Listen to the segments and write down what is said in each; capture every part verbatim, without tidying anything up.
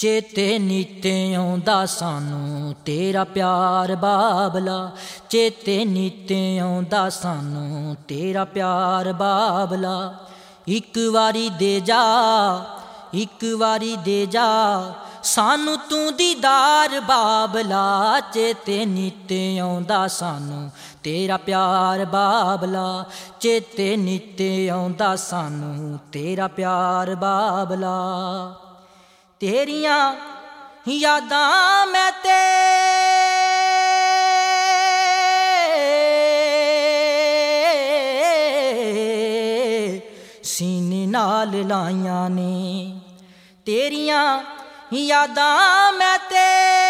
चेते नीते आउंदा सानू तेरा प्यार बाबला। चेते नीते आउंदा सानू तेरा प्यार बाबला। इक वारी दे जा इक वारी दे जा सानू तू दीदार बाबला। चेते नीते आउंदा सानू तेरा प्यार बाबला। चेते नीते आउंदा सानू तेरा प्यार बाबला। तेरियां यादां मैं ते सीने नाल लाइयां ने। तेरियां यादां मैं ते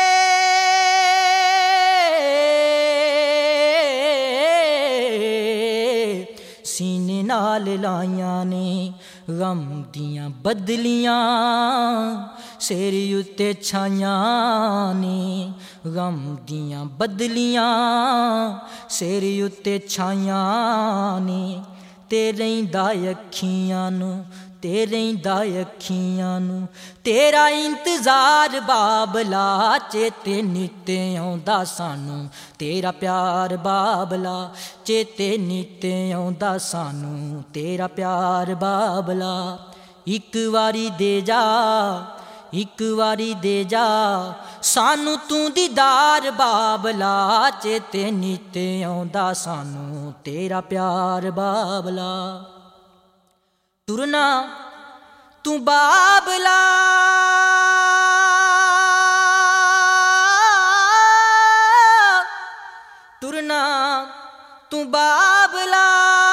सीने नाल लाइयां ने। गम दियां बदलियां सिर उत्ते छाइयां ने। गम दियां बदलियां सिर उत्ते छाइयां ने। तेरे दा अखियां नू तेरे दा अखियां नू तेरा इंतजार बाबला। चेते नीते आउंदा सानू तेरा प्यार बाबला। चेते नीते आउंदा सानू तेरा प्यार बाबला। इक वारी दे जा इक वारी दे जा सानू तू दीदार बाबला। चेते नीते आउंदा सानू तेरा प्यार बाबला। टुरना तू बाबला टुरना तू बाबला।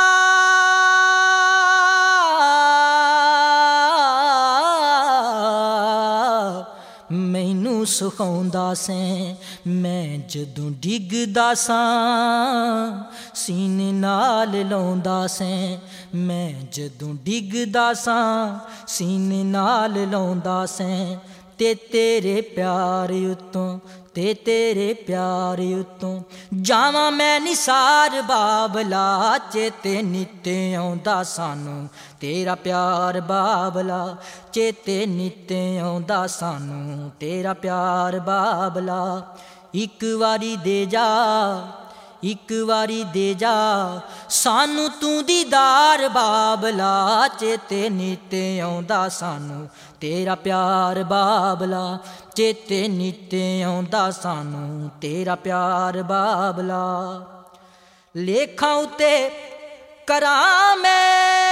मैनू सिखाउंदा सैं मैं जदों डिगदा सां। सीने नाल लाउंदा सैं मैं जदों डिगदा सां। सीने नाल लाउंदा सैं ते तेरे प्यार उत्तों ते तेरे प्यार उत्तों जावां मैं निसार बाबला। चेते नीते आउंदा सानू तेरा प्यार बाबला। चेते नीते आउंदा सानू तेरा प्यार बाबला। इक वारी दे जा इक वारी दे जा सानू तू दीदार बाबला। चेते नीते आउंदा सानू तेरा प्यार बाबला। चेते नीते आउंदा सानू तेरा प्यार बाबला। लेखां उत्ते करां मैं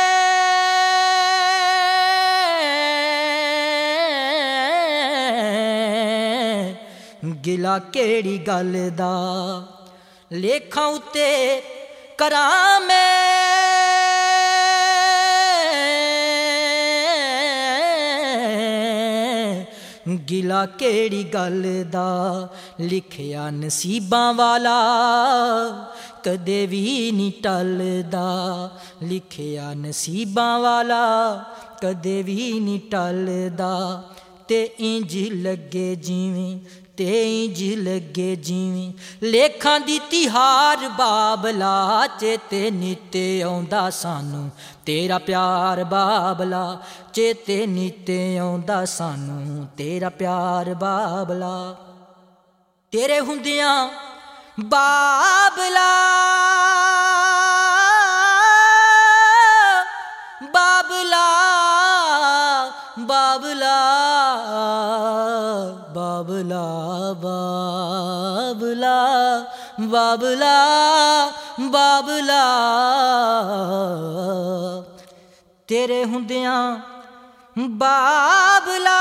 गिला केड़ी गल दा। लेखां उत्ते करां मैं गिला केड़ी गल दा। लिखिया नसीबां वाला कदे भी नी टलदा। लिखिया नसीबां वाला कदे भी नी टलदा। ते इंज लगे जिवें ते इंज लगे जिवें लेखां दी तिहार बाबला। चेते नीते आउंदा सानू तेरा प्यार बाबला। चेते नीते आउंदा सानू तेरा प्यार बाबला। तेरे हुंदियां बाबला बाबला बाबला बाबला बाबला बाबला बाबला। तेरे हुंदियां बाबला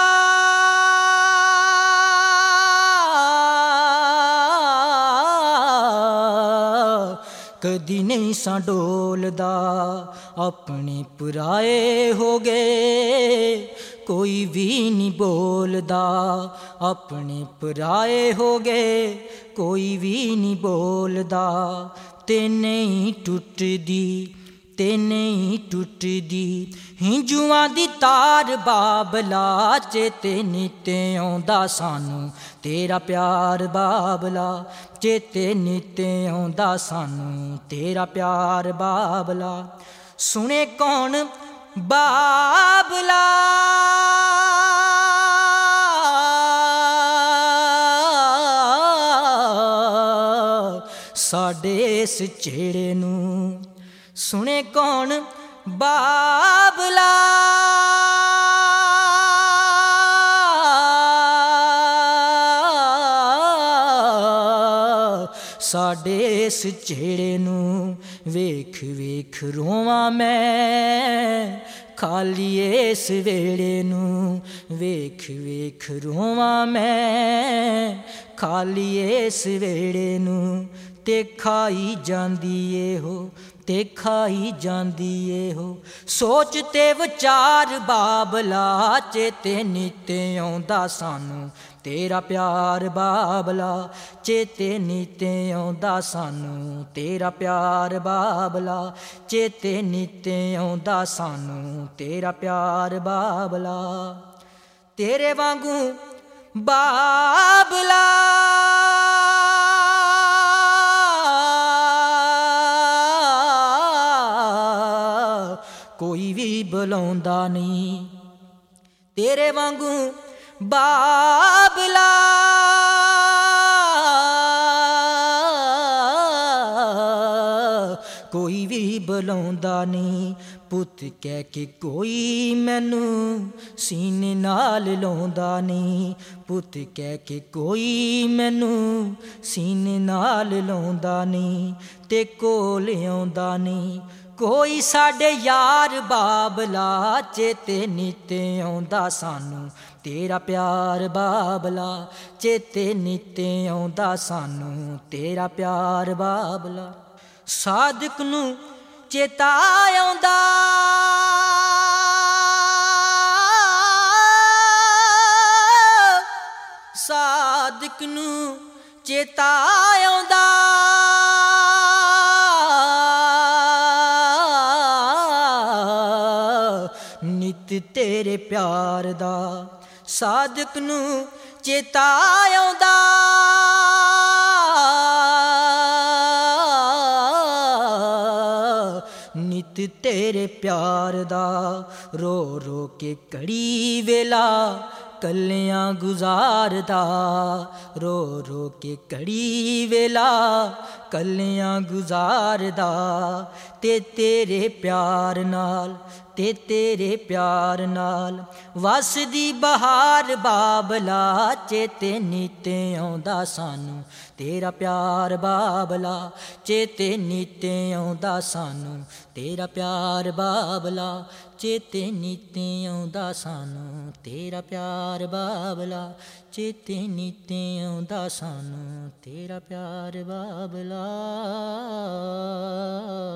कदी नहीं सा डोलदा। अपने पुराए हो गए कोई भी नहीं बोलदा। अपने पराए हो गए कोई भी नहीं बोलदा। ते नहीं टुटदी ते नहीं टुटदी हिंजुआं दी तार बाबला। चेते नीते आउंदा सानू तेरा प्यार बाबला। चेते नीते आउंदा सानू तेरा प्यार बाबला। सुने कौन बाबला साडे इस झेड़े नूं सुने कौन बाबला। साडे इस झेड़े नूं वेख वेख रोवां मैं, खाली इस वेड़े नूं वेख वेख रोवां मैं, खाली इस वेड़े नूं ते खाई जांदी ए हो, ते खाई जांदी ए हो। सोच ते विचार बाबला, चेते नीते आउंदा सानू तेरा प्यार बाबला, चेते नीते आउंदा सानू तेरा प्यार बाबला, चेते नीते आउंदा सानू तेरा प्यार बाबला। तेरे वांगू बाबला कोई भी बुलाउंदा नहीं, तेरे वांगू बाबला कोई भी बुलाउंदा नहीं। पुत कह के कोई मैनू सीने नाल लाउंदा नहीं, पुत कह के कोई मैनू सीने नाल लाउंदा नहीं, ते कोल आउंदा नहीं कोई साडे यार बाबला, चेते नीते आउंदा सानू तेरा प्यार बाबला, चेते नीते आउंदा सानू तेरा प्यार बाबला। सादिक नू चेता आउंदा सादिक नू चेता आउंदा, नित तेरे प्यार दा सादिक नू चेता आउंदा। नित तेरे प्यार दा रो रो के कड़ी वेला कलियां गुजारदा, रो रो के कड़ी वेला कलियां गुजारदा, ते तेरे प्यार नाल ते तेरे प्यार नाल वसदी बहार बाबला, चेते नीते आउंदा सानू तेरा प्यार बाबला, चेते नीते आउंदा सानू तेरा प्यार बाबला, चेते नीते आउंदा सानू तेरा प्यार बाबला, चेते नीते आउंदा सानू तेरा प्यार बाबला।